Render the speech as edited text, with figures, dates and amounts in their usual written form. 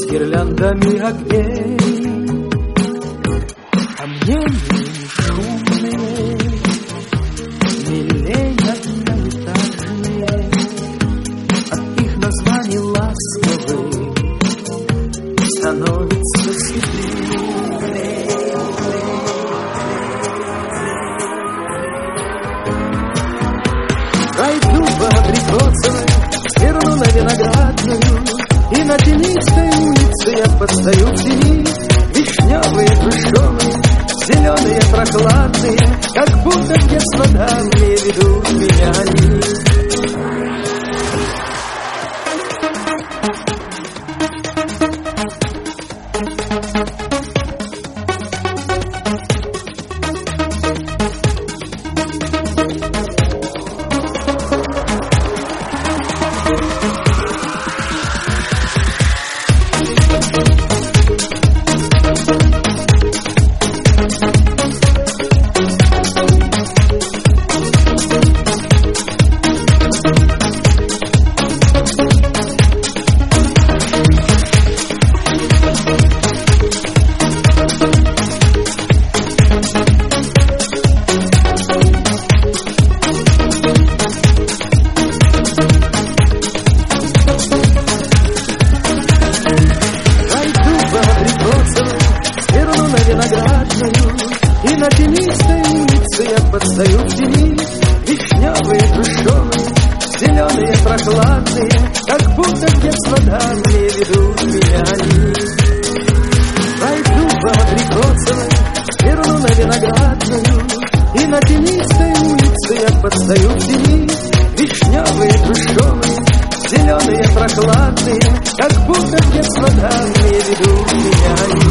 гирляндами огней, а мне не шумные, милей одноэтажные, от их названий ласковых становится светлее. Пройду по Абрикосовой, сверну на Виноградную, и на тенистой улице я постою в тени. Вишневые, грушевые, зеленые, прохладные, как будто в детство давние ведут меня они. И на тенистой улице я постою в тени. Вишневые, грушевые, зеленые, прохладные, как будто в детство давние ведут меня они. Пойду по Абрикосовой, сверну на Виноградную, и на тенистой улице я постою в тени. Вишневые, грушевые, зеленые, прохладные, как будто в детство давние ведут меня они.